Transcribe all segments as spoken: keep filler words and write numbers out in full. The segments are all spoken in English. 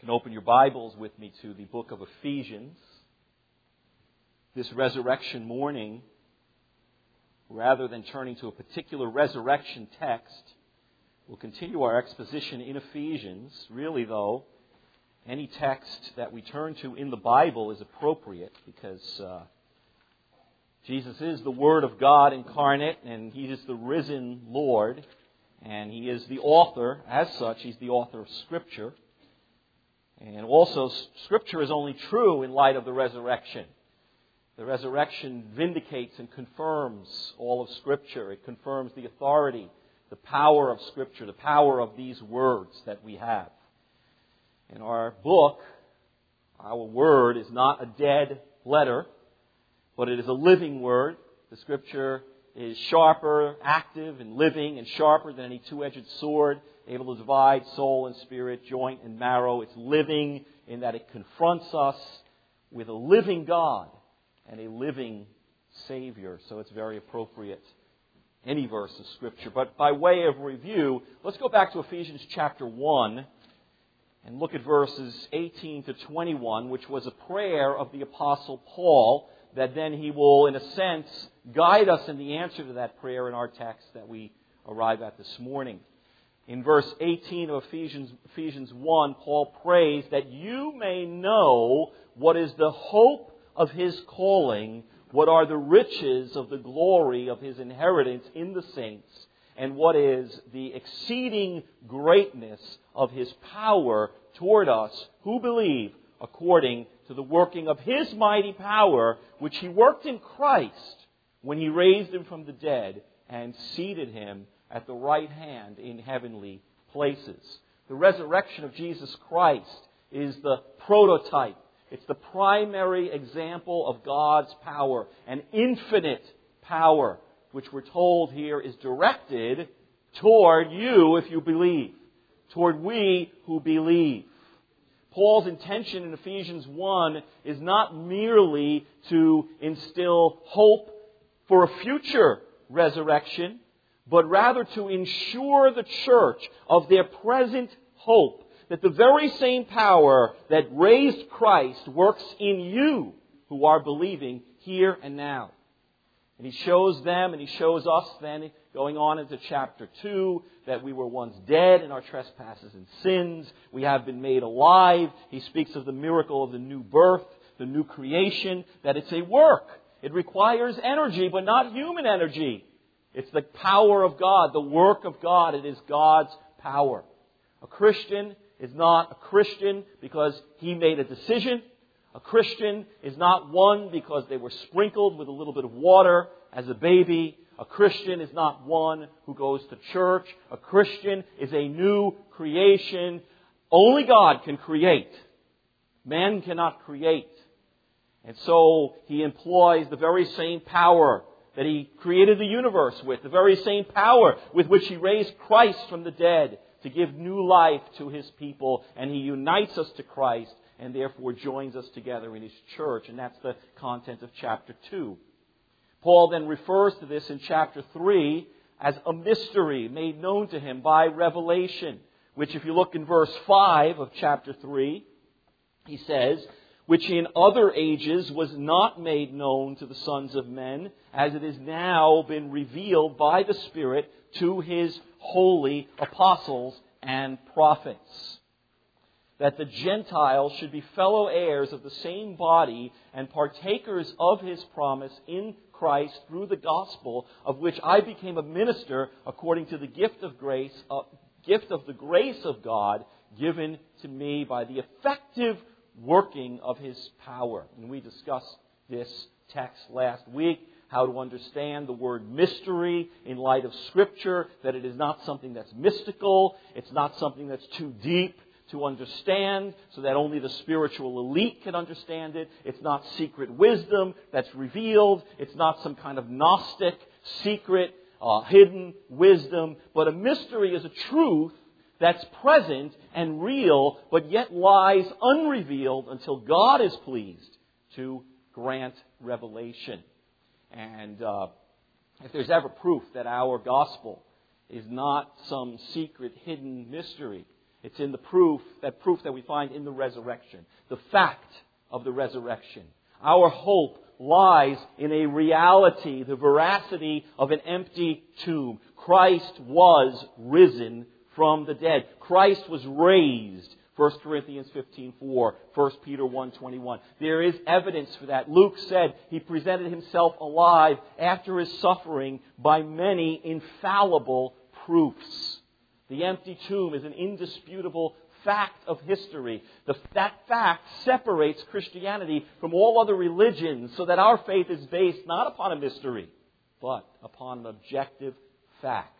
You can open your Bibles with me to the book of Ephesians. This resurrection morning, rather than turning to a particular resurrection text, we'll continue our exposition in Ephesians. Really, though, any text that we turn to in the Bible is appropriate because uh, Jesus is the Word of God incarnate, and He is the risen Lord, and He is the author. As such, He's the author of Scripture. And also, Scripture is only true in light of the resurrection. The resurrection vindicates and confirms all of Scripture. It confirms the authority, the power of Scripture, the power of these words that we have. In our book, our word is not a dead letter, but it is a living word. The Scripture is sharper, active, and living, and sharper than any two-edged sword, able to divide soul and spirit, joint and marrow. It's living in that it confronts us with a living God and a living Savior. So it's very appropriate, any verse of Scripture. But by way of review, let's go back to Ephesians chapter one and look at verses eighteen to twenty-one, which was a prayer of the Apostle Paul, that then he will, in a sense, guide us in the answer to that prayer in our text that we arrive at this morning. In verse eighteen of Ephesians, Ephesians one, Paul prays that you may know what is the hope of His calling, what are the riches of the glory of His inheritance in the saints, and what is the exceeding greatness of His power toward us who believe, according to the working of His mighty power, which He worked in Christ when He raised Him from the dead and seated Him at the right hand in heavenly places. The resurrection of Jesus Christ is the prototype. It's the primary example of God's power, an infinite power, which we're told here is directed toward you if you believe, toward we who believe. Paul's intention in Ephesians one is not merely to instill hope for a future resurrection, but rather to ensure the church of their present hope, that the very same power that raised Christ works in you who are believing here and now. And he shows them and he shows us then, going on into chapter two, that we were once dead in our trespasses and sins. We have been made alive. He speaks of the miracle of the new birth, the new creation, that it's a work. It requires energy, but not human energy. It's the power of God, the work of God. It is God's power. A Christian is not a Christian because he made a decision. A Christian is not one because they were sprinkled with a little bit of water as a baby. A Christian is not one who goes to church. A Christian is a new creation. Only God can create. Man cannot create. And so He employs the very same power that He created the universe with, the very same power with which He raised Christ from the dead to give new life to His people. And He unites us to Christ and therefore joins us together in His church. And that's the content of chapter two. Paul then refers to this in chapter three as a mystery made known to him by revelation, which if you look in verse five of chapter three, he says, which in other ages was not made known to the sons of men, as it is now been revealed by the Spirit to His holy apostles and prophets. That the Gentiles should be fellow heirs of the same body and partakers of His promise in Christ through the gospel, of which I became a minister according to the gift of grace, uh, gift of the grace of God given to me by the effective working of His power. And we discussed this text last week, how to understand the word mystery in light of Scripture, that it is not something that's mystical, it's not something that's too deep to understand so that only the spiritual elite can understand it. It's not secret wisdom that's revealed. It's not some kind of Gnostic, secret, uh, hidden wisdom. But a mystery is a truth that's present and real, but yet lies unrevealed until God is pleased to grant revelation. And uh, if there's ever proof that our gospel is not some secret, hidden mystery, It's in the proof, that proof that we find in the resurrection. The fact of the resurrection. Our hope lies in a reality, the veracity of an empty tomb. Christ was risen from the dead. Christ was raised. First Corinthians fifteen four, First Peter one twenty-one. There is evidence for that. Luke said he presented himself alive after his suffering by many infallible proofs. The empty tomb is an indisputable fact of history. The, that fact separates Christianity from all other religions so that our faith is based not upon a mystery, but upon an objective fact.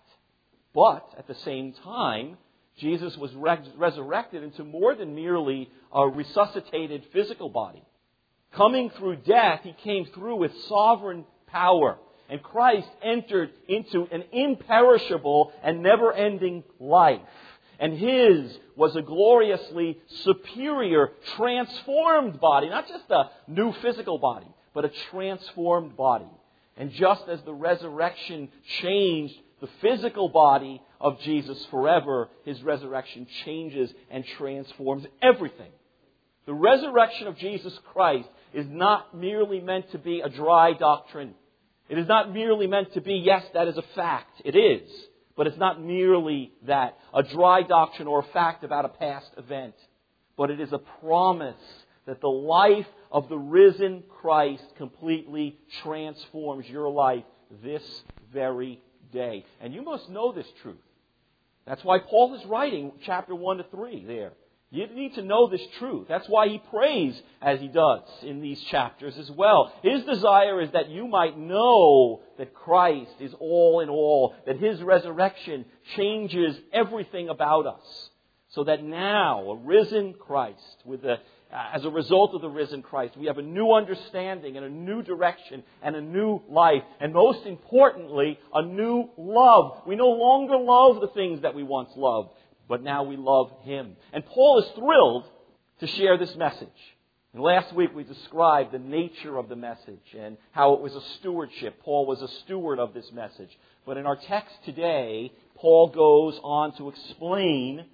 But at the same time, Jesus was res- resurrected into more than merely a resuscitated physical body. Coming through death, he came through with sovereign power. And Christ entered into an imperishable and never-ending life. And His was a gloriously superior, transformed body. Not just a new physical body, but a transformed body. And just as the resurrection changed the physical body of Jesus forever, His resurrection changes and transforms everything. The resurrection of Jesus Christ is not merely meant to be a dry doctrine. It is not merely meant to be, yes, that is a fact. It is. But it's not merely that, a dry doctrine or a fact about a past event. But it is a promise that the life of the risen Christ completely transforms your life this very day. And you must know this truth. That's why Paul is writing chapter one to three there. You need to know this truth. That's why he prays as he does in these chapters as well. His desire is that you might know that Christ is all in all, that His resurrection changes everything about us. So that now, a risen Christ, with a, as a result of the risen Christ, we have a new understanding and a new direction and a new life. And most importantly, a new love. We no longer love the things that we once loved, but now we love Him. And Paul is thrilled to share this message. And last week we described the nature of the message and how it was a stewardship. Paul was a steward of this message. But in our text today, Paul goes on to explain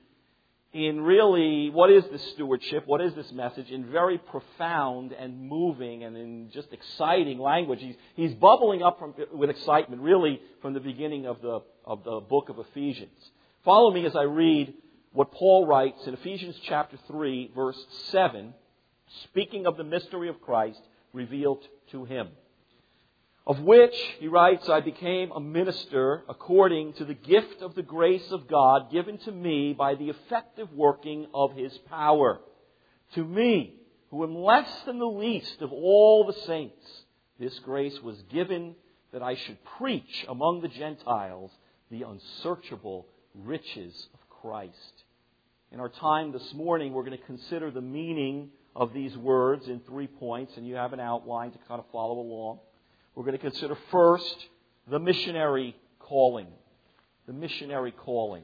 in really what is this stewardship, what is this message, in very profound and moving and in just exciting language. He's, he's bubbling up from, with excitement really from the beginning of the, of the book of Ephesians. Follow me as I read what Paul writes in Ephesians chapter three, verse seven, speaking of the mystery of Christ revealed to him. Of which, he writes, I became a minister according to the gift of the grace of God given to me by the effective working of His power. To me, who am less than the least of all the saints, this grace was given that I should preach among the Gentiles the unsearchable riches of Christ. In our time this morning, we're going to consider the meaning of these words in three points, and you have an outline to kind of follow along. We're going to consider first the missionary calling. The missionary calling.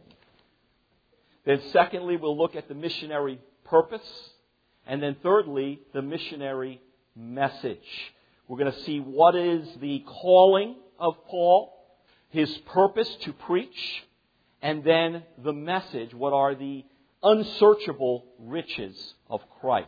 Then secondly, we'll look at the missionary purpose. And then thirdly, the missionary message. We're going to see what is the calling of Paul, his purpose to preach, and then the message, what are the unsearchable riches of Christ.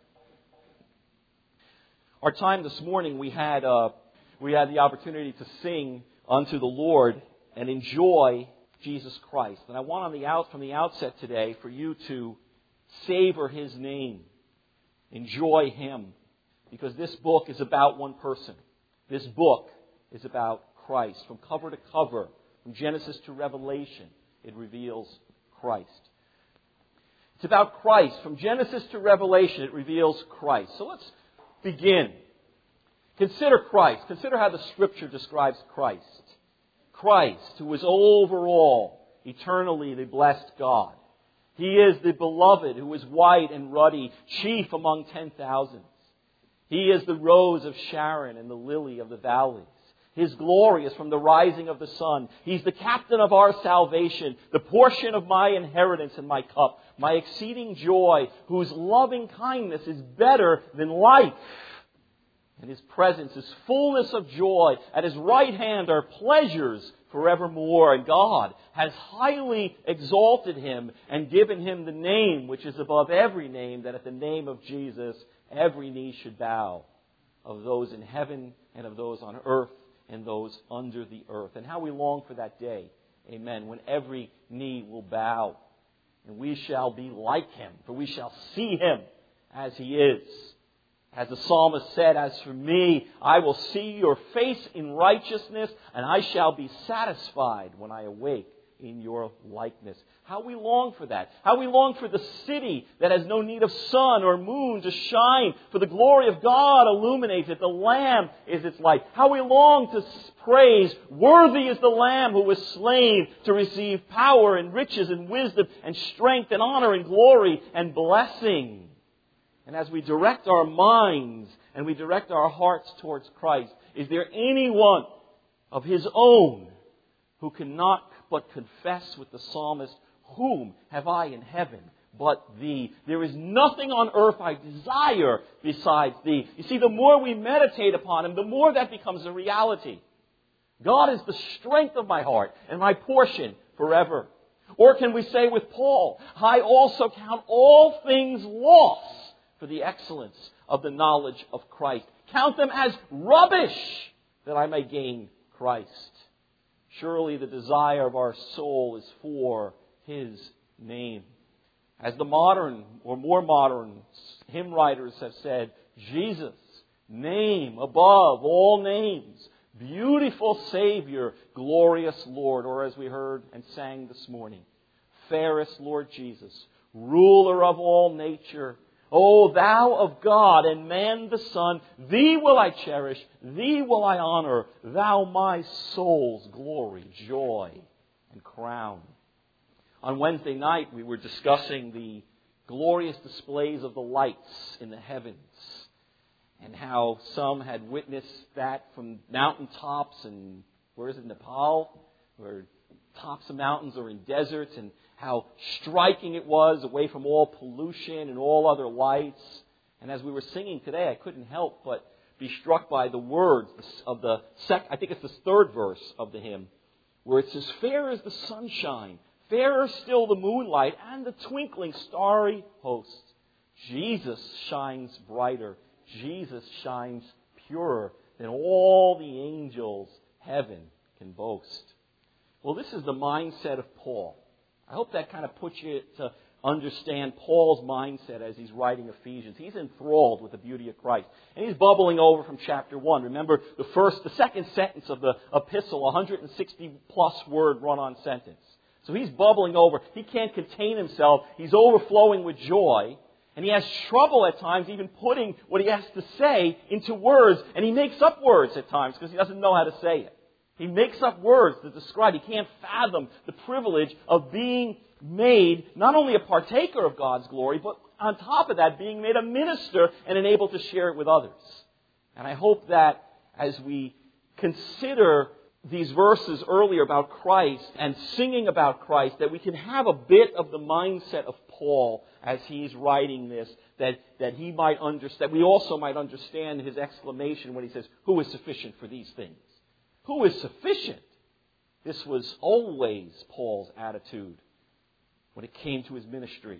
Our time this morning, we had uh, we had the opportunity to sing unto the Lord and enjoy Jesus Christ. And I want on the out from the outset today for you to savor His name, enjoy Him, because this book is about one person. This book is about Christ. From cover to cover, from Genesis to Revelation, it reveals Christ. It's about Christ. From Genesis to Revelation, it reveals Christ. So let's begin. Consider Christ. Consider how the Scripture describes Christ. Christ, who is over all, eternally the blessed God. He is the beloved who is white and ruddy, chief among ten thousands. He is the rose of Sharon and the lily of the valleys. His glory is from the rising of the sun. He's the captain of our salvation, the portion of my inheritance and my cup, my exceeding joy, whose loving kindness is better than life. And His presence is fullness of joy. At His right hand are pleasures forevermore. And God has highly exalted Him and given Him the name which is above every name, that at the name of Jesus every knee should bow, of those in heaven and of those on earth and those under the earth. And how we long for that day, amen, when every knee will bow. And we shall be like Him, for we shall see Him as He is. As the psalmist said, as for me, I will see your face in righteousness, and I shall be satisfied when I awake in your likeness. How we long for that. How we long for the city that has no need of sun or moon to shine, for the glory of God illuminates it. The Lamb is its light. How we long to praise, worthy is the Lamb who was slain to receive power and riches and wisdom and strength and honor and glory and blessing. And as we direct our minds and we direct our hearts towards Christ, is there anyone of His own who cannot but confess with the psalmist, whom have I in heaven but Thee? There is nothing on earth I desire besides Thee. You see, the more we meditate upon Him, the more that becomes a reality. God is the strength of my heart and my portion forever. Or can we say with Paul, I also count all things lost for the excellence of the knowledge of Christ. Count them as rubbish that I may gain Christ. Surely the desire of our soul is for His name. As the modern or more modern hymn writers have said, Jesus, name above all names, beautiful Savior, glorious Lord. Or as we heard and sang this morning, fairest Lord Jesus, ruler of all nature, O Thou of God and man the Son, Thee will I cherish, Thee will I honor, Thou my soul's glory, joy, and crown. On Wednesday night, we were discussing the glorious displays of the lights in the heavens, and how some had witnessed that from mountaintops and, where is it, Nepal, or tops of mountains or in deserts, and how striking it was away from all pollution and all other lights. And as we were singing today, I couldn't help but be struck by the words of the sec- I think it's the third verse of the hymn, where it says, fair is the sunshine, fairer still the moonlight, and the twinkling starry hosts. Jesus shines brighter, Jesus shines purer than all the angels heaven can boast. Well, this is the mindset of Paul. I hope that kind of puts you to understand Paul's mindset as he's writing Ephesians. He's enthralled with the beauty of Christ. And he's bubbling over from chapter one. Remember, the first, the second sentence of the epistle, one hundred sixty plus word run-on sentence. So he's bubbling over. He can't contain himself. He's overflowing with joy. And he has trouble at times even putting what he has to say into words. And he makes up words at times because he doesn't know how to say it. He makes up words to describe. He can't fathom the privilege of being made not only a partaker of God's glory, but on top of that, being made a minister and enabled to share it with others. And I hope that as we consider these verses earlier about Christ and singing about Christ, that we can have a bit of the mindset of Paul as he's writing this, that, that he might understand, we also might understand his exclamation when he says, who is sufficient for these things? Who is sufficient? This was always Paul's attitude when it came to his ministry.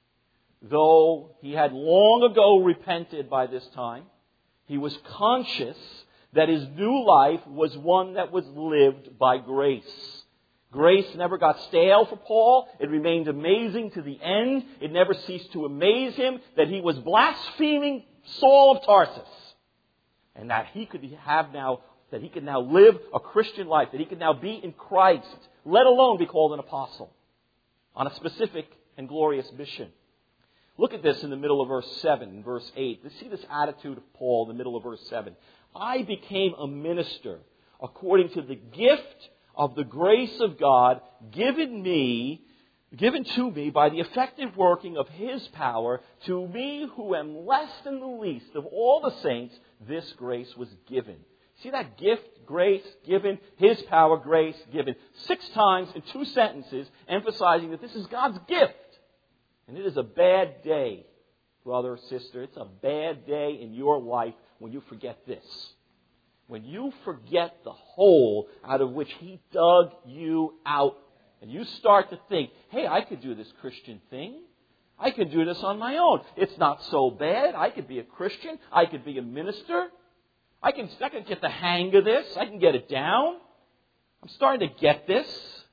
Though he had long ago repented by this time, he was conscious that his new life was one that was lived by grace. Grace never got stale for Paul. It remained amazing to the end. It never ceased to amaze him that he was blaspheming Saul of Tarsus, and that he could have now that he can now live a Christian life, that he can now be in Christ, let alone be called an apostle, on a specific and glorious mission. Look at this in the middle of verse seven, verse eight. Let's see this attitude of Paul in the middle of verse seven. I became a minister according to the gift of the grace of God given me, given to me by the effective working of His power. To me who am less than the least of all the saints, this grace was given. See that gift, grace, given, His power, grace, given. Six times in two sentences, emphasizing that this is God's gift. And it is a bad day brother or sister, it's a bad day in your life when you forget this. When you forget the hole out of which He dug you out, and you start to think, hey, I could do this Christian thing. I can do this on my own. It's not so bad. I could be a Christian. I could be a minister. I can, I can get the hang of this. I can get it down. I'm starting to get this.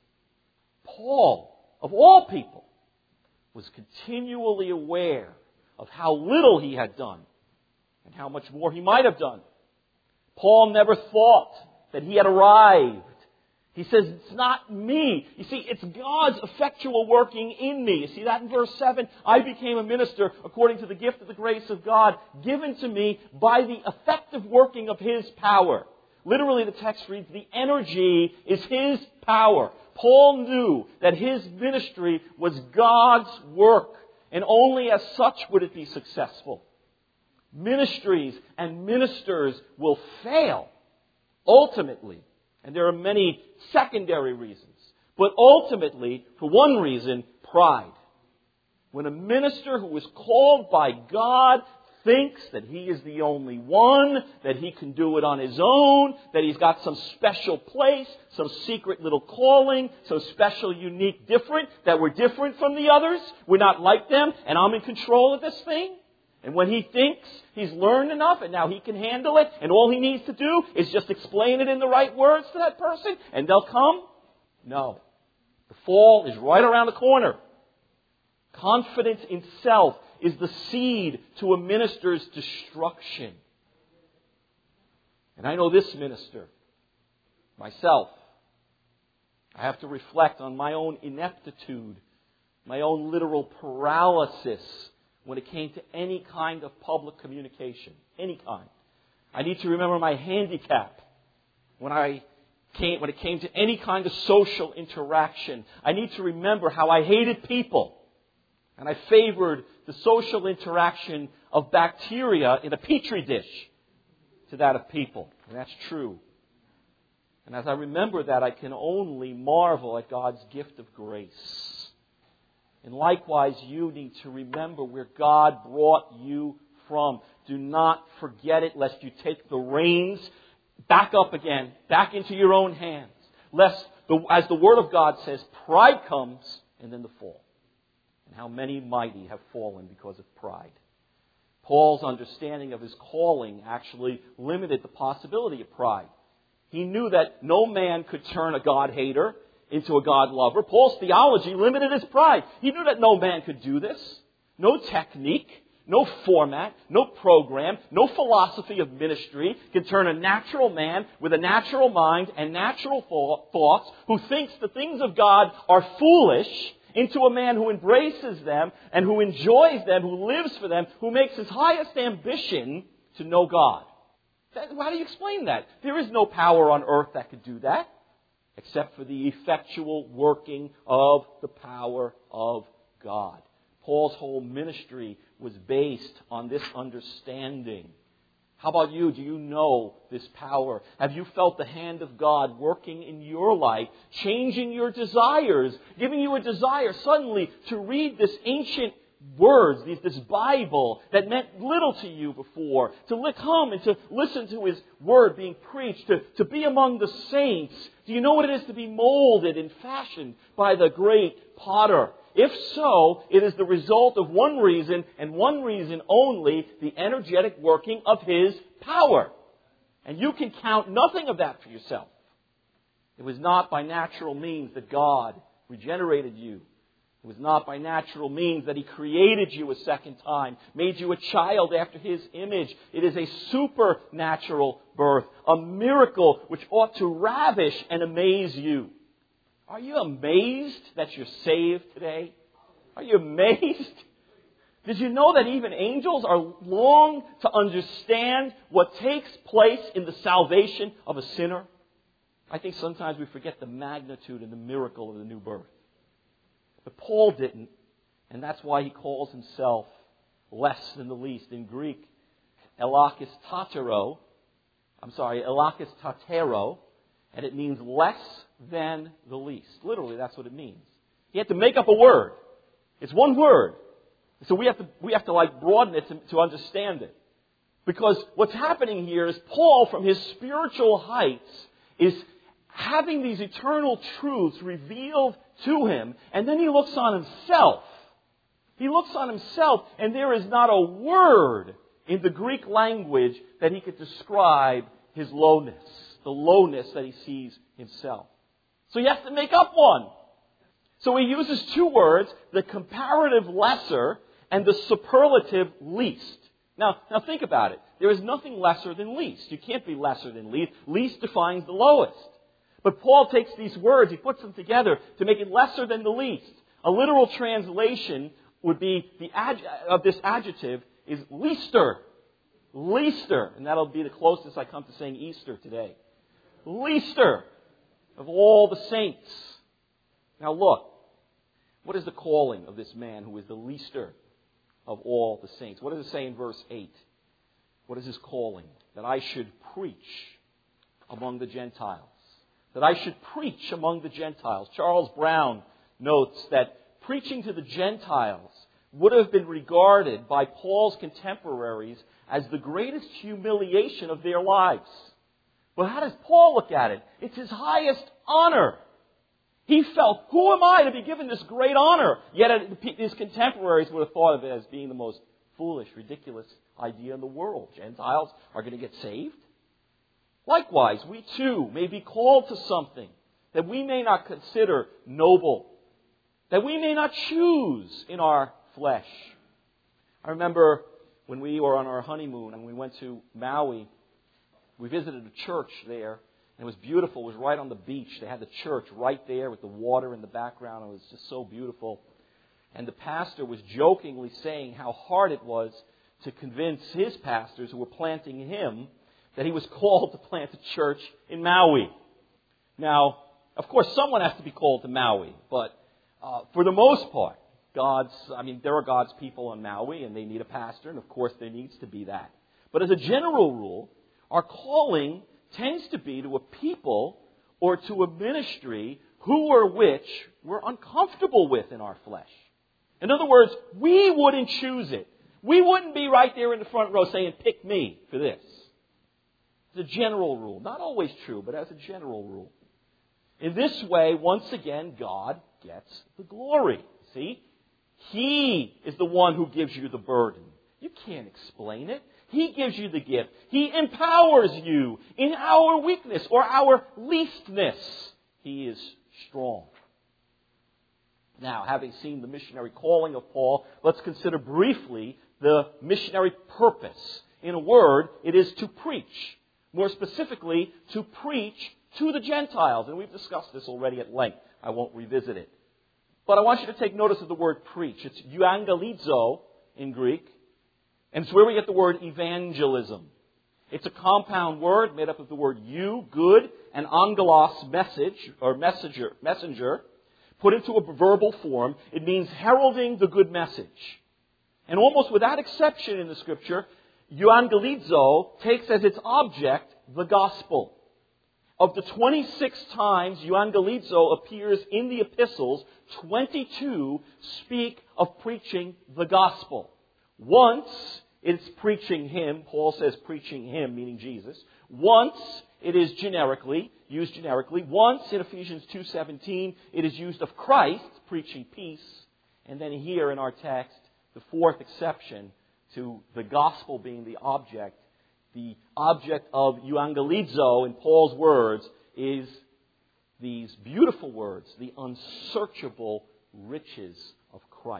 Paul, of all people, was continually aware of how little he had done and how much more he might have done. Paul never thought that he had arrived. He says, it's not me. You see, it's God's effectual working in me. You see that in verse seven? I became a minister according to the gift of the grace of God given to me by the effective working of His power. Literally, the text reads, the energy is His power. Paul knew that his ministry was God's work, and only as such would it be successful. Ministries and ministers will fail, ultimately. And there are many secondary reasons. But ultimately, for one reason, pride. When a minister who is called by God thinks that he is the only one, that he can do it on his own, that he's got some special place, some secret little calling, some special, unique, different, that we're different from the others, we're not like them, and I'm in control of this thing. And when he thinks he's learned enough and now he can handle it, and all he needs to do is just explain it in the right words to that person, and they'll come. No. The fall is right around the corner. Confidence in self is the seed to a minister's destruction. And I know this minister, myself. I have to reflect on my own ineptitude, my own literal paralysis when it came to any kind of public communication, any kind. I need to remember my handicap when I came, when it came to any kind of social interaction. I need to remember how I hated people, and I favored the social interaction of bacteria in a petri dish to that of people. And that's true. And as I remember that, I can only marvel at God's gift of grace. And likewise, you need to remember where God brought you from. Do not forget it, lest you take the reins back up again, back into your own hands. Lest, the, as the Word of God says, pride comes and then the fall. And how many mighty have fallen because of pride. Paul's understanding of his calling actually limited the possibility of pride. He knew that no man could turn a God-hater into a God-lover. Paul's theology limited his pride. He knew that no man could do this. No technique, no format, no program, no philosophy of ministry can turn a natural man with a natural mind and natural thoughts who thinks the things of God are foolish into a man who embraces them and who enjoys them, who lives for them, who makes his highest ambition to know God. That, how do you explain that? There is no power on earth that could do that, except for the effectual working of the power of God. Paul's whole ministry was based on this understanding. How about you? Do you know this power? Have you felt the hand of God working in your life, changing your desires, giving you a desire suddenly to read this ancient words, this, this Bible that meant little to you before, to li- come and to listen to His Word being preached, to, to be among the saints? Do you know what it is to be molded and fashioned by the great potter? If so, it is the result of one reason, and one reason only, the energetic working of His power. And you can count nothing of that for yourself. It was not by natural means that God regenerated you. It was not by natural means that He created you a second time, made you a child after His image. It is a supernatural birth, a miracle which ought to ravish and amaze you. Are you amazed that you're saved today? Are you amazed? Did you know that even angels are long to understand what takes place in the salvation of a sinner? I think sometimes we forget the magnitude and the miracle of the new birth. But Paul didn't, and that's why he calls himself less than the least. In Greek, elakis tatero, I'm sorry, elakis tatero, and it means less than the least. Literally, that's what it means. He had to make up a word. It's one word. So we have to, we have to like broaden it to, to understand it. Because what's happening here is Paul, from his spiritual heights, is having these eternal truths revealed to him, and then he looks on himself. He looks on himself, and there is not a word in the Greek language that he could describe his lowness, the lowness that he sees himself. So he has to make up one. So he uses two words, the comparative lesser and the superlative least. Now, now think about it. There is nothing lesser than least. You can't be lesser than least. Least defines the lowest. But Paul takes these words, he puts them together to make it lesser than the least. A literal translation would be, the adj- of this adjective is leaster. Leaster. And that'll be the closest I come to saying Easter today. Leaster of all the saints. Now look, what is the calling of this man who is the leaster of all the saints? What does it say in verse eight? What is his calling? That I should preach among the Gentiles. That I should preach among the Gentiles. Charles Brown notes that preaching to the Gentiles would have been regarded by Paul's contemporaries as the greatest humiliation of their lives. But how does Paul look at it? It's his highest honor. He felt, who am I to be given this great honor? Yet his contemporaries would have thought of it as being the most foolish, ridiculous idea in the world. Gentiles are going to get saved? Likewise, we too may be called to something that we may not consider noble, that we may not choose in our flesh. I remember when we were on our honeymoon and we went to Maui, we visited a church there. And it was beautiful. It was right on the beach. They had the church right there with the water in the background. It was just so beautiful. And the pastor was jokingly saying how hard it was to convince his pastors who were planting him that he was called to plant a church in Maui. Now, of course, someone has to be called to Maui. But uh, for the most part, God's, I mean, there are God's people on Maui and they need a pastor. And of course, there needs to be that. But as a general rule, our calling tends to be to a people or to a ministry who or which we're uncomfortable with in our flesh. In other words, we wouldn't choose it. We wouldn't be right there in the front row saying, pick me for this. It's a general rule. Not always true, but as a general rule. In this way, once again, God gets the glory. See? He is the one who gives you the burden. You can't explain it. He gives you the gift. He empowers you in our weakness or our leastness. He is strong. Now, having seen the missionary calling of Paul, let's consider briefly the missionary purpose. In a word, it is to preach. More specifically, to preach to the Gentiles. And we've discussed this already at length. I won't revisit it. But I want you to take notice of the word preach. It's euangelizo in Greek. And it's where we get the word evangelism. It's a compound word made up of the word eu, good, and angelos, message, or messenger, messenger, put into a verbal form. It means heralding the good message. And almost without exception in the Scripture, euangelizo takes as its object the gospel. Of the twenty-six times euangelizo appears in the epistles, twenty-two speak of preaching the gospel. Once, it's preaching Him. Paul says preaching Him, meaning Jesus. Once, it is generically, used generically. Once, in Ephesians two seventeen, it is used of Christ, preaching peace. And then here in our text, the fourth exception to the gospel being the object, the object of euangelizo, in Paul's words, is these beautiful words, the unsearchable riches of Christ.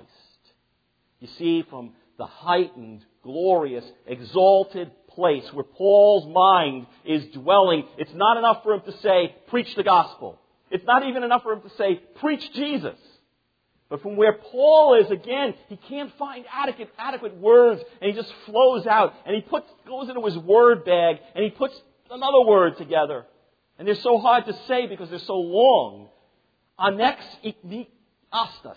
You see, from the heightened, glorious, exalted place where Paul's mind is dwelling, it's not enough for him to say, preach the gospel. It's not even enough for him to say, preach Jesus. But from where Paul is, again, he can't find adequate, adequate words, and he just flows out, and he puts, goes into his word bag, and he puts another word together. And they're so hard to say because they're so long. Anex ikniastas.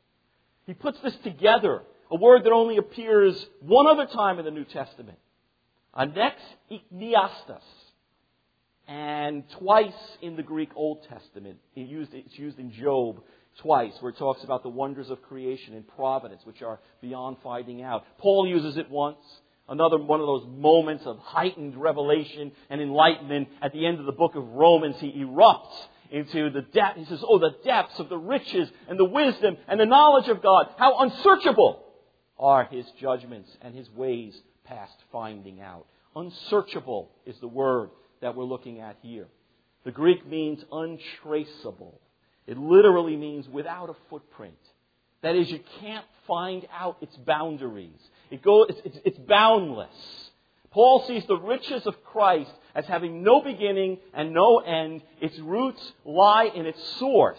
He puts this together. A word that only appears one other time in the New Testament. Anex ikniastas. And twice in the Greek Old Testament. It used, it's used in Job. twice, where it talks about the wonders of creation and providence, which are beyond finding out. Paul uses it once. Another one of those moments of heightened revelation and enlightenment. At the end of the book of Romans, he erupts into the depth. He says, oh, the depths of the riches and the wisdom and the knowledge of God. How unsearchable are His judgments and His ways past finding out. Unsearchable is the word that we're looking at here. The Greek means untraceable. It literally means without a footprint. That is, you can't find out its boundaries. It goes, it's, it's, it's boundless. Paul sees the riches of Christ as having no beginning and no end. Its roots lie in its source,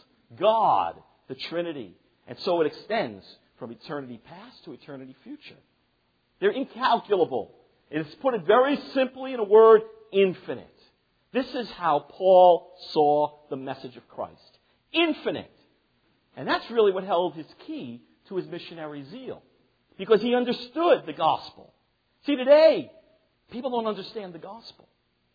God, the Trinity. And so it extends from eternity past to eternity future. They're incalculable. It's put it very simply in a word, infinite. This is how Paul saw the message of Christ. Infinite. And that's really what held his key to his missionary zeal. Because he understood the gospel. See, today, people don't understand the gospel.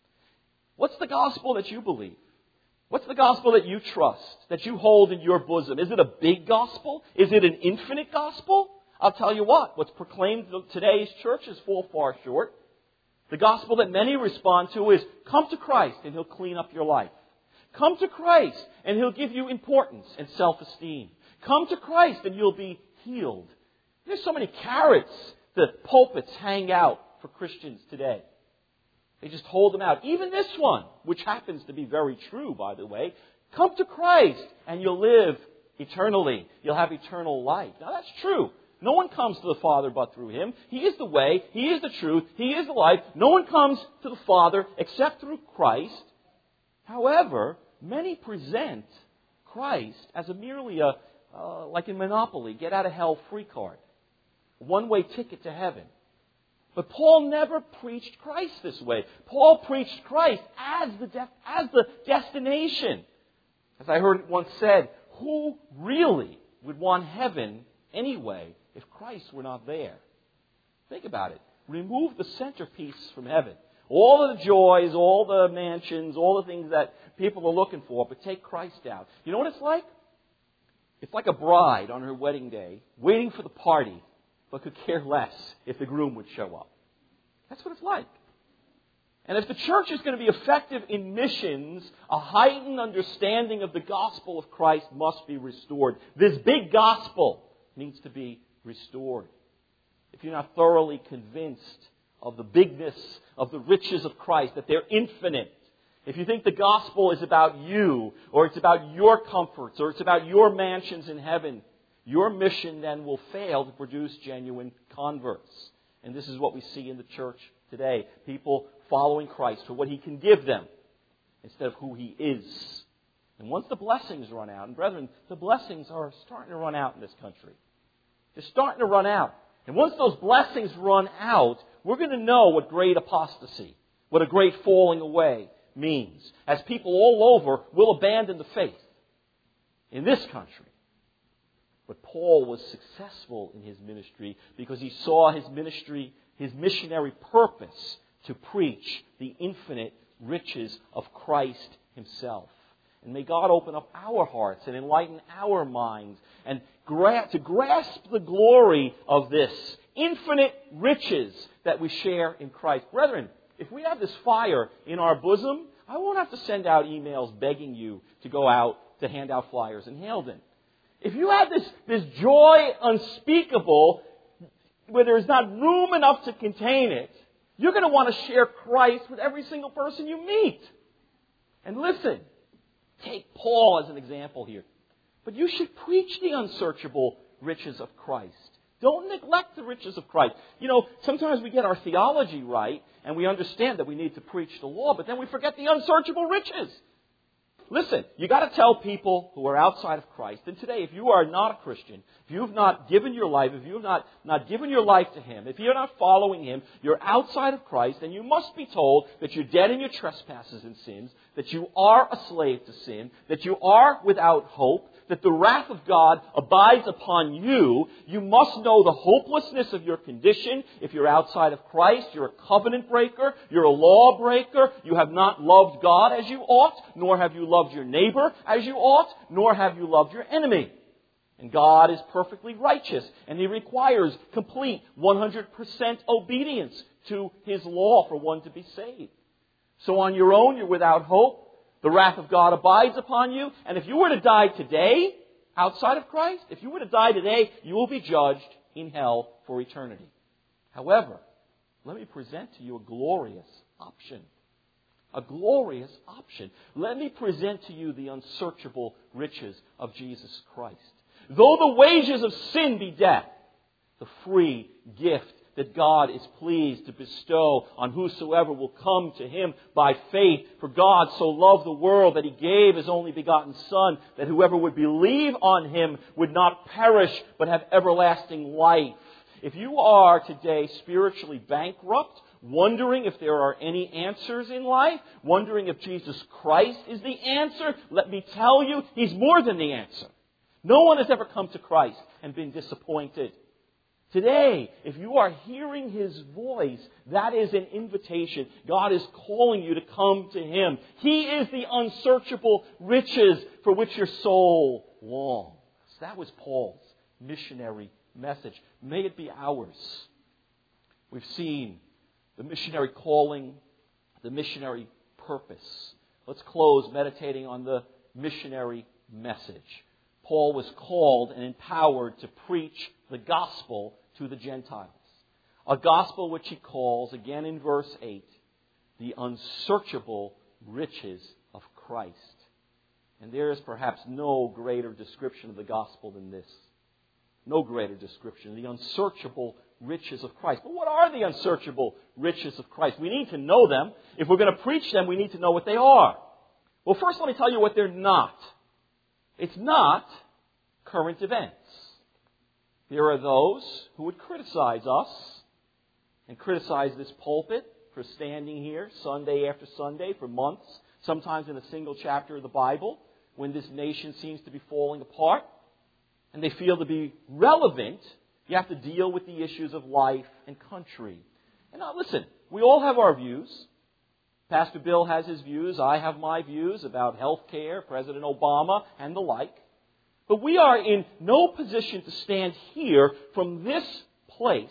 What's the gospel that you believe? What's the gospel that you trust, that you hold in your bosom? Is it a big gospel? Is it an infinite gospel? I'll tell you what, what's proclaimed to today's churches fall far short. The gospel that many respond to is, come to Christ and He'll clean up your life. Come to Christ and He'll give you importance and self-esteem. Come to Christ and you'll be healed. There's so many carrots the pulpits hang out for Christians today. They just hold them out. Even this one, which happens to be very true, by the way. Come to Christ and you'll live eternally. You'll have eternal life. Now that's true. No one comes to the Father but through Him. He is the way. He is the truth. He is the life. No one comes to the Father except through Christ. However, many present Christ as a merely a, uh, like a Monopoly, get out of hell free card. One-way ticket to heaven. But Paul never preached Christ this way. Paul preached Christ as the, de- as the destination. As I heard it once said, who really would want heaven anyway if Christ were not there? Think about it. Remove the centerpiece from heaven. All of the joys, all the mansions, all the things that people are looking for, but take Christ out. You know what it's like? It's like a bride on her wedding day, waiting for the party, but could care less if the groom would show up. That's what it's like. And if the church is going to be effective in missions, a heightened understanding of the gospel of Christ must be restored. This big gospel needs to be restored. If you're not thoroughly convinced of the bigness of the riches of Christ, that they're infinite, if you think the gospel is about you, or it's about your comforts, or it's about your mansions in heaven, your mission then will fail to produce genuine converts. And this is what we see in the church today. People following Christ for what He can give them instead of who He is. And once the blessings run out, and brethren, the blessings are starting to run out in this country. They're starting to run out. And once those blessings run out, we're going to know what great apostasy, what a great falling away means. As people all over will abandon the faith in this country. But Paul was successful in his ministry because he saw his ministry, his missionary purpose to preach the infinite riches of Christ Himself. And may God open up our hearts and enlighten our minds and gra- to grasp the glory of this infinite riches that we share in Christ. Brethren, if we have this fire in our bosom, I won't have to send out emails begging you to go out to hand out flyers in Haledon. If you have this, this joy unspeakable, where there's not room enough to contain it, you're going to want to share Christ with every single person you meet. And listen, take Paul as an example here. But you should preach the unsearchable riches of Christ. Don't neglect the riches of Christ. You know, sometimes we get our theology right, and we understand that we need to preach the law, but then we forget the unsearchable riches. Listen, you got to tell people who are outside of Christ. And today, if you are not a Christian, if you have not given your life, if you have not, not given your life to Him, if you're not following Him, you're outside of Christ, and you must be told that you're dead in your trespasses and sins, that you are a slave to sin, that you are without hope, that the wrath of God abides upon you, you must know the hopelessness of your condition. If you're outside of Christ, you're a covenant breaker, you're a law breaker, you have not loved God as you ought, nor have you loved your neighbor as you ought, nor have you loved your enemy. And God is perfectly righteous, and He requires complete one hundred percent obedience to His law for one to be saved. So on your own, you're without hope. The wrath of God abides upon you. And if you were to die today, outside of Christ, if you were to die today, you will be judged in hell for eternity. However, let me present to you a glorious option. A glorious option. Let me present to you the unsearchable riches of Jesus Christ. Though the wages of sin be death, the free gift that God is pleased to bestow on whosoever will come to Him by faith. For God so loved the world that He gave His only begotten Son, that whoever would believe on Him would not perish, but have everlasting life. If you are today spiritually bankrupt, wondering if there are any answers in life, wondering if Jesus Christ is the answer, let me tell you, He's more than the answer. No one has ever come to Christ and been disappointed. Today, if you are hearing His voice, that is an invitation. God is calling you to come to Him. He is the unsearchable riches for which your soul longs. That was Paul's missionary message. May it be ours. We've seen the missionary calling, the missionary purpose. Let's close meditating on the missionary message. Paul was called and empowered to preach the gospel to the Gentiles. A gospel which he calls, again in verse eight, the unsearchable riches of Christ. And there is perhaps no greater description of the gospel than this. No greater description. The unsearchable riches of Christ. But what are the unsearchable riches of Christ? We need to know them. If we're going to preach them, we need to know what they are. Well, first let me tell you what they're not. It's not current events. There are those who would criticize us and criticize this pulpit for standing here Sunday after Sunday for months, sometimes in a single chapter of the Bible, when this nation seems to be falling apart, and they feel to be relevant, you have to deal with the issues of life and country. And now listen, we all have our views. Pastor Bill has his views. I have my views about health care, President Obama, and the like. But we are in no position to stand here from this place,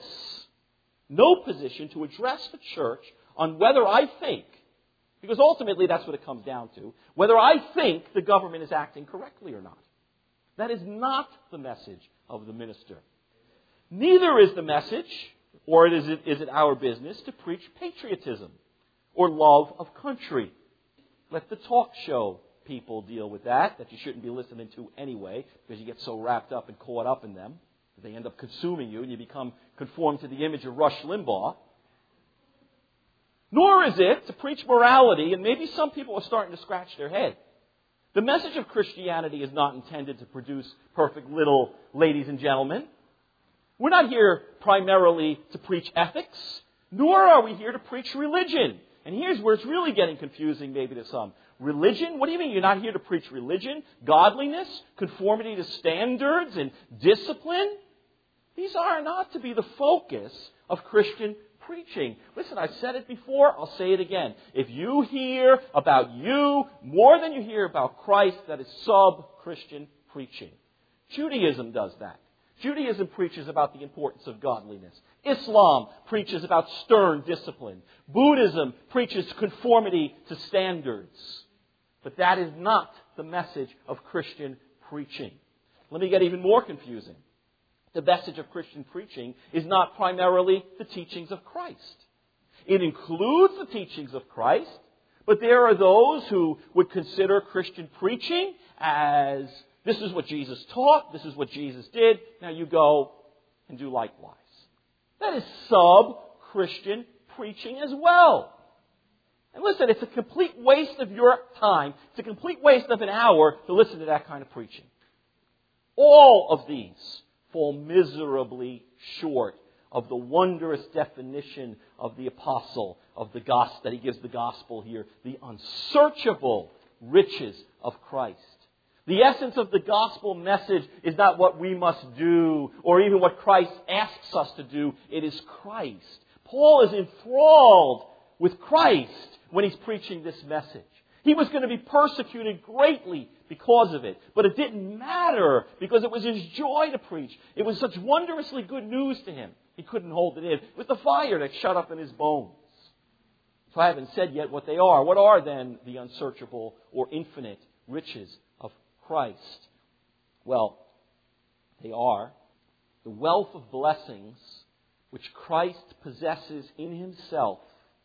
no position to address the church on whether I think, because ultimately that's what it comes down to, whether I think the government is acting correctly or not. That is not the message of the minister. Neither is the message, or is it, is it our business, to preach patriotism or love of country. Let the talk show people deal with that, that you shouldn't be listening to anyway, because you get so wrapped up and caught up in them. They end up consuming you, and you become conformed to the image of Rush Limbaugh. Nor is it to preach morality, and maybe some people are starting to scratch their head. The message of Christianity is not intended to produce perfect little ladies and gentlemen. We're not here primarily to preach ethics, nor are we here to preach religion. And here's where it's really getting confusing maybe to some. Religion? What do you mean you're not here to preach religion? Godliness? Conformity to standards and discipline? These are not to be the focus of Christian preaching. Listen, I've said it before, I'll say it again. If you hear about you more than you hear about Christ, that is sub-Christian preaching. Judaism does that. Judaism preaches about the importance of godliness. Islam preaches about stern discipline. Buddhism preaches conformity to standards. But that is not the message of Christian preaching. Let me get even more confusing. The message of Christian preaching is not primarily the teachings of Christ. It includes the teachings of Christ, but there are those who would consider Christian preaching as this is what Jesus taught, this is what Jesus did, now you go and do likewise. That is sub-Christian preaching as well. And listen, it's a complete waste of your time, it's a complete waste of an hour to listen to that kind of preaching. All of these fall miserably short of the wondrous definition of the apostle of the gospel that he gives the gospel here, the unsearchable riches of Christ. The essence of the gospel message is not what we must do or even what Christ asks us to do. It is Christ. Paul is enthralled with Christ when he's preaching this message. He was going to be persecuted greatly because of it. But it didn't matter because it was his joy to preach. It was such wondrously good news to him. He couldn't hold it in. It was the fire that shut up in his bones. So I haven't said yet what they are. What are then the unsearchable or infinite riches of Christ? Well, they are the wealth of blessings which Christ possesses in himself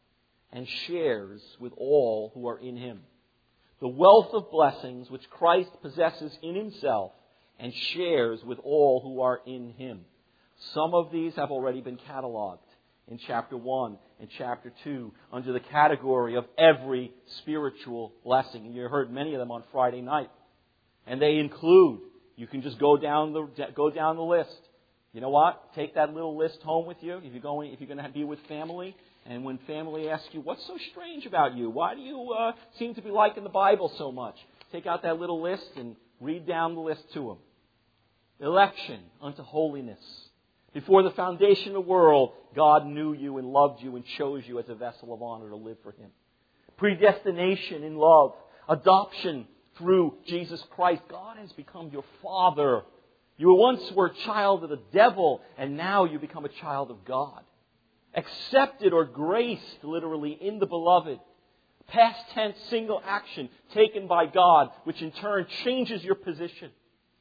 and shares with all who are in him. The wealth of blessings which Christ possesses in himself and shares with all who are in him. Some of these have already been cataloged in chapter one and chapter two under the category of every spiritual blessing. And you heard many of them on Friday night. And they include, you can just go down the go down the list. You know what? Take that little list home with you if you're going if you're going to be with family. And when family asks you, what's so strange about you? Why do you uh, seem to be liking the Bible so much? Take out that little list and read down the list to them. Election unto holiness. Before the foundation of the world, God knew you and loved you and chose you as a vessel of honor to live for him. Predestination in love. Adoption through Jesus Christ. God has become your Father. You once were a child of the devil, and now you become a child of God. Accepted or graced, literally, in the beloved. Past tense, single action taken by God, which in turn changes your position.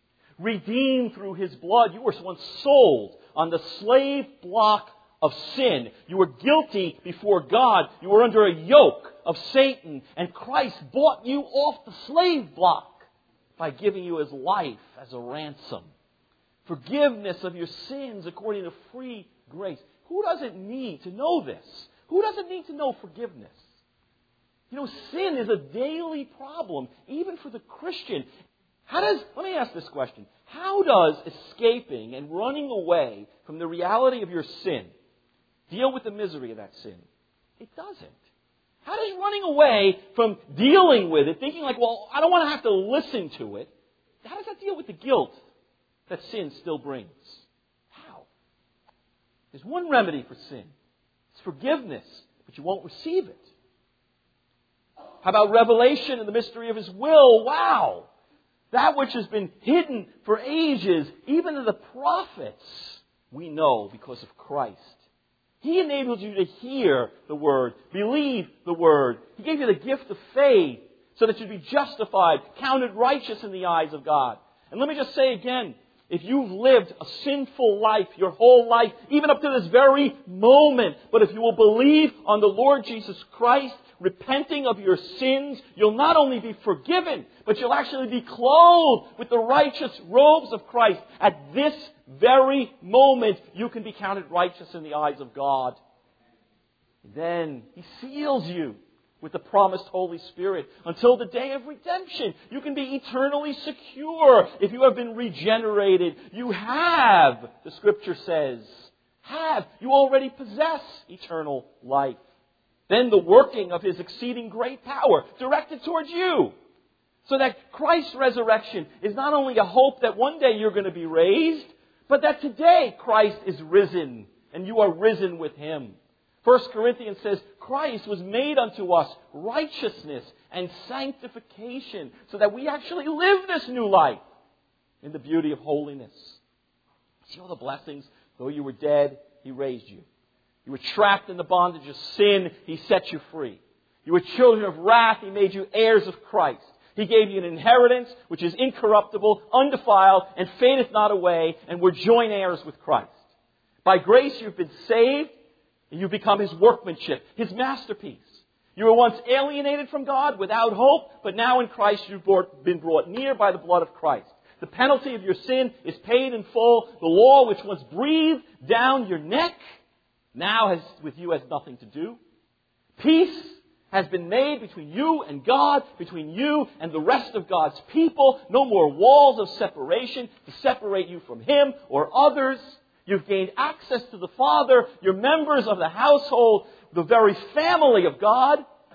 Redeemed through his blood. You were once sold on the slave block of sin. You were guilty before God. You were under a yoke of Satan. And Christ bought you off the slave block by giving you his life as a ransom. Forgiveness of your sins according to free grace. Who doesn't need to know this? Who doesn't need to know forgiveness? You know, sin is a daily problem, even for the Christian. How does, let me ask this question. How does escaping and running away from the reality of your sin deal with the misery of that sin? It doesn't. How does running away from dealing with it, thinking like, well, I don't want to have to listen to it, how does that deal with the guilt that sin still brings? How? There's one remedy for sin. It's forgiveness, but you won't receive it. How about revelation and the mystery of his will? Wow! That which has been hidden for ages, even to the prophets, we know because of Christ. He enabled you to hear the Word, believe the Word. He gave you the gift of faith so that you'd be justified, counted righteous in the eyes of God. And let me just say again, if you've lived a sinful life your whole life, even up to this very moment, but if you will believe on the Lord Jesus Christ, repenting of your sins, you'll not only be forgiven, but you'll actually be clothed with the righteous robes of Christ. At this very moment, you can be counted righteous in the eyes of God. Then He seals you with the promised Holy Spirit until the day of redemption. You can be eternally secure if you have been regenerated. You have, the Scripture says, have. You already possess eternal life. Then the working of His exceeding great power directed towards you. So that Christ's resurrection is not only a hope that one day you're going to be raised, but that today Christ is risen and you are risen with Him. First Corinthians says, Christ was made unto us righteousness and sanctification so that we actually live this new life in the beauty of holiness. See all the blessings? Though you were dead, He raised you. You were trapped in the bondage of sin, He set you free. You were children of wrath, He made you heirs of Christ. He gave you an inheritance which is incorruptible, undefiled, and fadeth not away, and we're joint heirs with Christ. By grace you've been saved, and you've become His workmanship, His masterpiece. You were once alienated from God without hope, but now in Christ you've been brought near by the blood of Christ. The penalty of your sin is paid in full. The law which once breathed down your neck now has with you has nothing to do. Peace has been made between you and God, between you and the rest of God's people. No more walls of separation to separate you from Him or others. You've gained access to the Father. You're members of the household, the very family of God.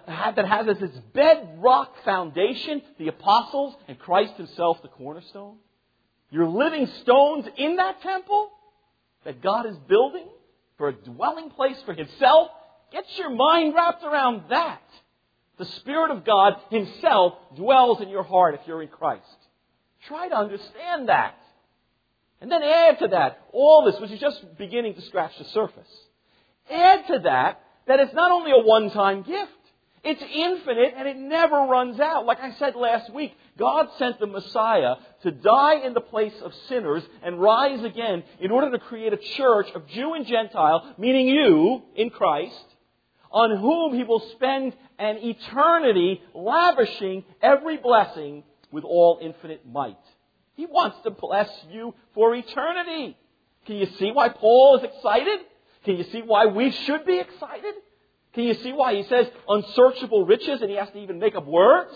that has as its bedrock foundation the apostles and Christ Himself, the cornerstone? You're living stones in that temple that God is building for a dwelling place for Himself? Get your mind wrapped around that. The Spirit of God Himself dwells in your heart if you're in Christ. Try to understand that. And then add to that all this, which is just beginning to scratch the surface. Add to that that it's not only a one-time gift. It's infinite and it never runs out. Like I said last week, God sent the Messiah to die in the place of sinners and rise again in order to create a church of Jew and Gentile, meaning you in Christ, on whom He will spend an eternity lavishing every blessing with all infinite might. He wants to bless you for eternity. Can you see why Paul is excited? Can you see why we should be excited? Can you see why he says unsearchable riches and he has to even make up words?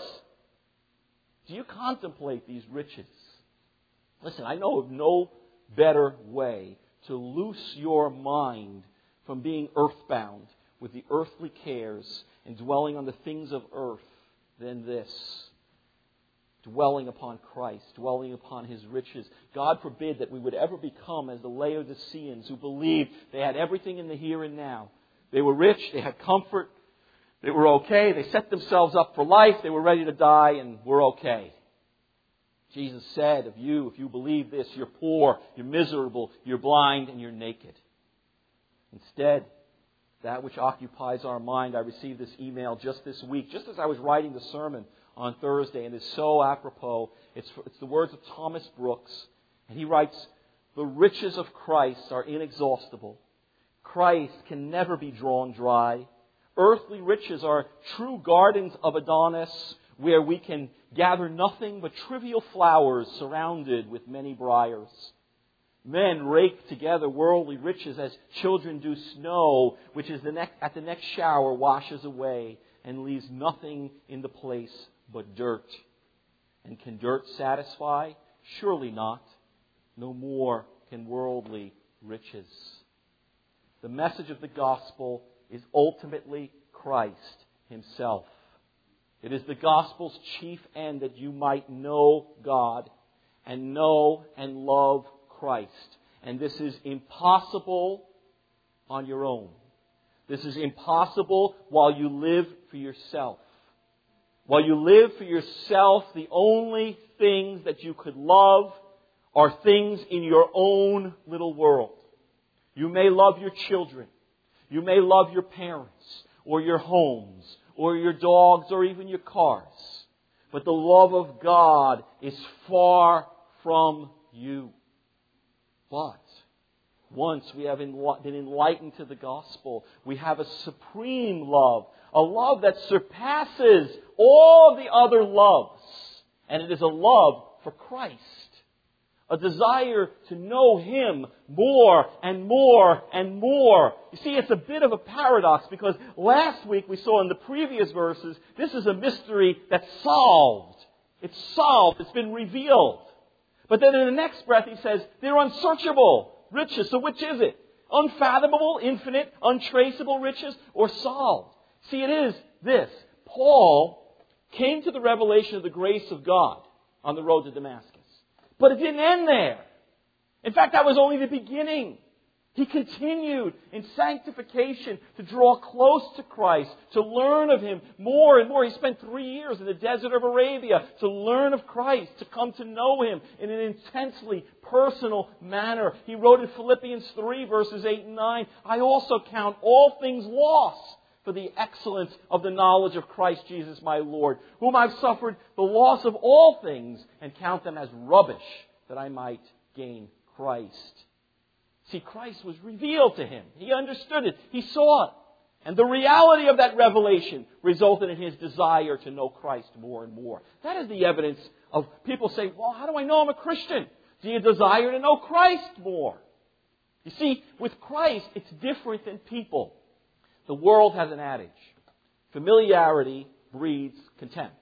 Do you contemplate these riches? Listen, I know of no better way to loose your mind from being earthbound with the earthly cares and dwelling on the things of earth than this. Dwelling upon Christ, dwelling upon His riches. God forbid that we would ever become as the Laodiceans who believed they had everything in the here and now. They were rich, they had comfort, they were okay, they set themselves up for life, they were ready to die, and we're okay. Jesus said of you, if you believe this, you're poor, you're miserable, you're blind, and you're naked. Instead, that which occupies our mind, I received this email just this week, just as I was writing the sermon on Thursday, and it's so apropos. It's, it's the words of Thomas Brooks, and he writes, "The riches of Christ are inexhaustible. Christ can never be drawn dry. Earthly riches are true gardens of Adonis, where we can gather nothing but trivial flowers surrounded with many briars. Men rake together worldly riches as children do snow, which is the next, at the next shower washes away and leaves nothing in the place but dirt. And can dirt satisfy? Surely not. No more can worldly riches." The message of the gospel is ultimately Christ Himself. It is the gospel's chief end that you might know God and know and love Christ. And this is impossible on your own. This is impossible while you live for yourself. While you live for yourself, the only things that you could love are things in your own little world. You may love your children. You may love your parents or your homes or your dogs or even your cars. But the love of God is far from you. But once we have been enlightened to the gospel, we have a supreme love, a love that surpasses all the other loves. And it is a love for Christ. A desire to know Him more and more and more. You see, it's a bit of a paradox because last week we saw in the previous verses, this is a mystery that's solved. It's solved. It's been revealed. But then in the next breath he says, they're unsearchable riches. So which is it? Unfathomable, infinite, untraceable riches or solved? See, it is this. Paul came to the revelation of the grace of God on the road to Damascus. But it didn't end there. In fact, that was only the beginning. He continued in sanctification to draw close to Christ, to learn of Him more and more. He spent three years in the desert of Arabia to learn of Christ, to come to know Him in an intensely personal manner. He wrote in Philippians three, verses eight and nine, "I also count all things lost for the excellence of the knowledge of Christ Jesus my Lord, whom I've suffered the loss of all things and count them as rubbish, that I might gain Christ." See, Christ was revealed to him. He understood it. He saw it. And the reality of that revelation resulted in his desire to know Christ more and more. That is the evidence of people saying, well, how do I know I'm a Christian? Do you desire to know Christ more? You see, with Christ, it's different than people. The world has an adage. Familiarity breeds contempt.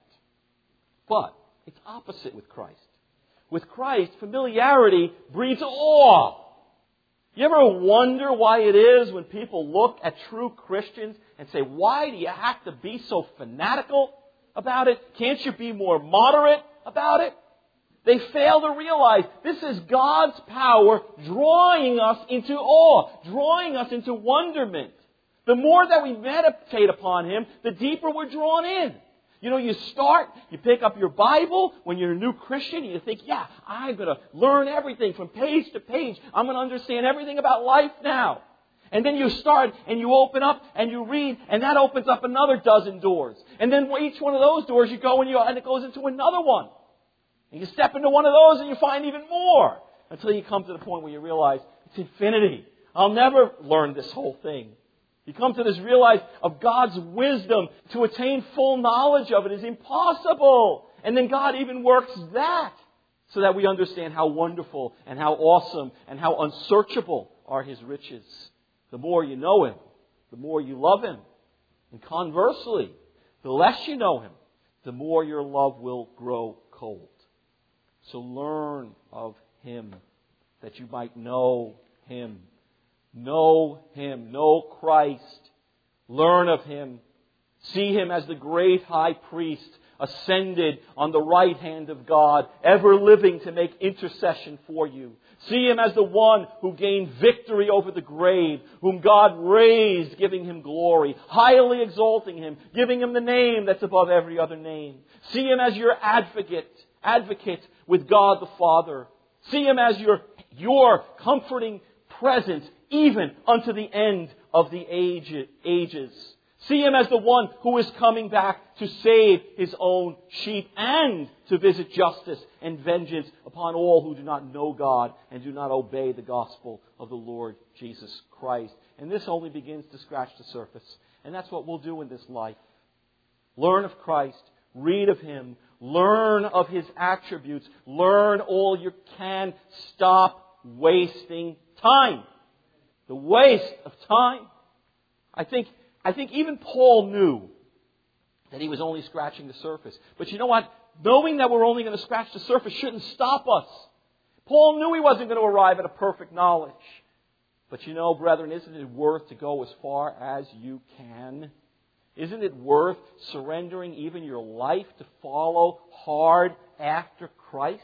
But it's opposite with Christ. With Christ, familiarity breeds awe. You ever wonder why it is when people look at true Christians and say, why do you have to be so fanatical about it? Can't you be more moderate about it? They fail to realize this is God's power drawing us into awe, drawing us into wonderment. The more that we meditate upon Him, the deeper we're drawn in. You know, you start, you pick up your Bible when you're a new Christian, and you think, yeah, I'm going to learn everything from page to page. I'm going to understand everything about life now. And then you start and you open up and you read, and that opens up another dozen doors. And then each one of those doors you go and, you, and it goes into another one. And you step into one of those and you find even more. Until you come to the point where you realize it's infinity. I'll never learn this whole thing. You come to this realize of God's wisdom. To attain full knowledge of it is impossible. And then God even works that so that we understand how wonderful and how awesome and how unsearchable are His riches. The more you know Him, the more you love Him. And conversely, the less you know Him, the more your love will grow cold. So learn of Him that you might know Him. Know Him. Know Christ. Learn of Him. See Him as the great high priest ascended on the right hand of God, ever living to make intercession for you. See Him as the one who gained victory over the grave, whom God raised, giving Him glory, highly exalting Him, giving Him the name that's above every other name. See Him as your advocate, advocate with God the Father. See Him as your, your comforting presence, even unto the end of the age, ages. See Him as the one who is coming back to save His own sheep and to visit justice and vengeance upon all who do not know God and do not obey the gospel of the Lord Jesus Christ. And this only begins to scratch the surface. And that's what we'll do in this life. Learn of Christ. Read of Him. Learn of His attributes. Learn all you can. Stop wasting time. The waste of time. I think, I think even Paul knew that he was only scratching the surface. But you know what? Knowing that we're only going to scratch the surface shouldn't stop us. Paul knew he wasn't going to arrive at a perfect knowledge. But you know, brethren, isn't it worth to go as far as you can? Isn't it worth surrendering even your life to follow hard after Christ?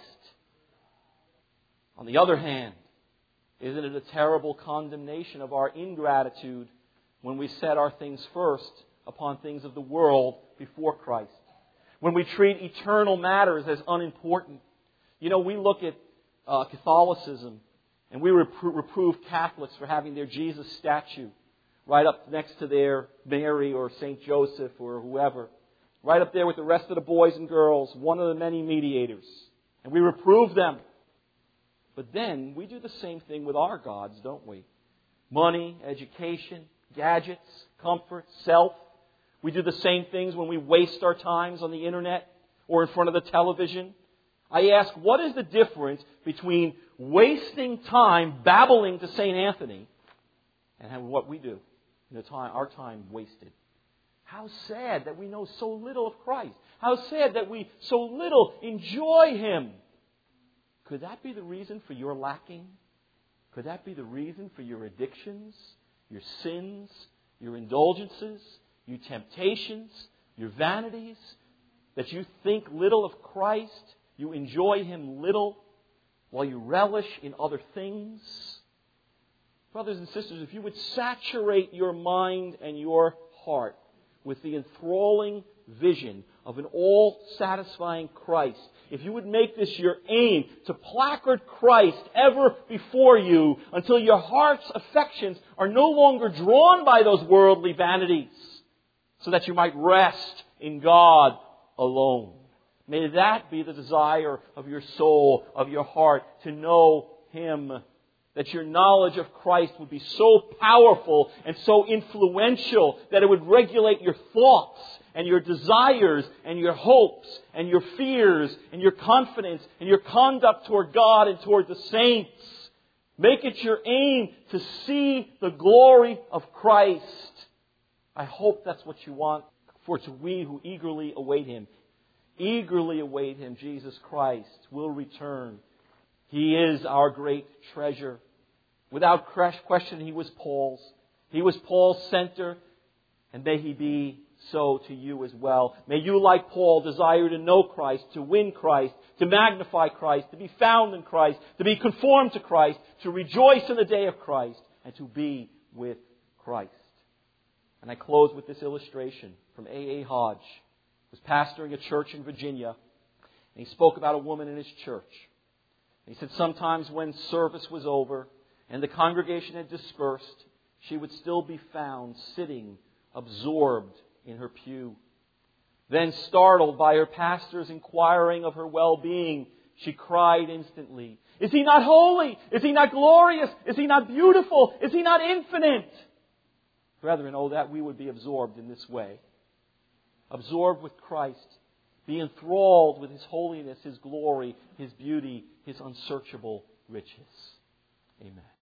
On the other hand, isn't it a terrible condemnation of our ingratitude when we set our things first upon things of the world before Christ? When we treat eternal matters as unimportant. You know, we look at uh, Catholicism and we repro- reprove Catholics for having their Jesus statue right up next to their Mary or Saint Joseph or whoever. Right up there with the rest of the boys and girls, one of the many mediators. And we reprove them. But then we do the same thing with our gods, don't we? Money, education, gadgets, comfort, self. We do the same things when we waste our times on the internet or in front of the television. I ask, what is the difference between wasting time babbling to Saint Anthony and what we do? You know, time, our time wasted. How sad that we know so little of Christ. How sad that we so little enjoy Him. Could that be the reason for your lacking? Could that be the reason for your addictions, your sins, your indulgences, your temptations, your vanities? That you think little of Christ, you enjoy Him little, while you relish in other things? Brothers and sisters, if you would saturate your mind and your heart with the enthralling vision of an all-satisfying Christ, if you would make this your aim to placard Christ ever before you until your heart's affections are no longer drawn by those worldly vanities, so that you might rest in God alone. May that be the desire of your soul, of your heart, to know Him. That your knowledge of Christ would be so powerful and so influential that it would regulate your thoughts and your desires and your hopes and your fears and your confidence and your conduct toward God and toward the saints. Make it your aim to see the glory of Christ. I hope that's what you want, for to we who eagerly await Him, eagerly await Him, Jesus Christ, will return. He is our great treasure. Without question, he was Paul's. He was Paul's center, and may he be so to you as well. May you, like Paul, desire to know Christ, to win Christ, to magnify Christ, to be found in Christ, to be conformed to Christ, to rejoice in the day of Christ, and to be with Christ. And I close with this illustration from A A Hodge, who was pastoring a church in Virginia, and he spoke about a woman in his church. And he said sometimes when service was over and the congregation had dispersed, she would still be found sitting absorbed in her pew. Then, startled by her pastor's inquiring of her well-being, she cried instantly, "Is he not holy? Is he not glorious? Is he not beautiful? Is he not infinite?" Brethren, oh, that we would be absorbed in this way. Absorbed with Christ. Be enthralled with His holiness, His glory, His beauty, His unsearchable riches. Amen.